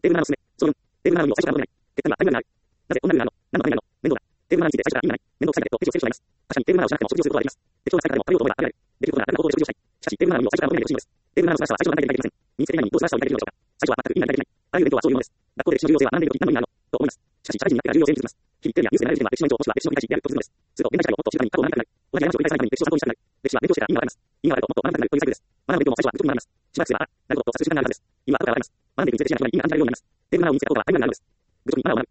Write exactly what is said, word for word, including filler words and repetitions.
テーブルマナーのすすめ。総論。テーブルマナーの最初から戻れない。結果にはタイムラグがある。なぜこんなルールがあるの？何のためにあるの？面倒だ。テーブルマナーについて最初から意味がない。面倒くさいだけとページを整理してしまいます。確かにテーブルマナーをしなくても食事をすることができます。適当な使い方でも食べようと思えば食べられる。できることならあるな行動で食事をしたい。しかし、テーブルマナーに最初から戻れないでほしいのです。テーブルマナーの素晴らしさは最初の段階で理解できません。身につけていないのにどう素晴らしさを理解できるのでしょうか。最初は全く意味が理解できない。あらゆる勉強はそういうものです。学校で歴史の重要性は何年の時何の意味があるのと思います。しかし、社会人になってから重要性に気づきます。日々テレビやニュースで流れる時点は歴史の延長もしくは歴史の繰り返しであると気づくのです。すると現代社会をもっと静かに過去を学びたくなる。同じ過ちを繰り返さないために歴史を参考にしたくなる。歴史は勉強してから意味がわかります。意味がわかるともっと学びたくなるというサイクルです。学ぶ勉強も最初は愚直になります。しばらくすれば、あ、なるほどと察する時間があるはずです。意味は後からわかります。学んでいくにつれて知らない間に意味が感じられるようになります。テーブルマナーを身につけたことはタイムラグがあるのです。愚直にマナーを学ぶ。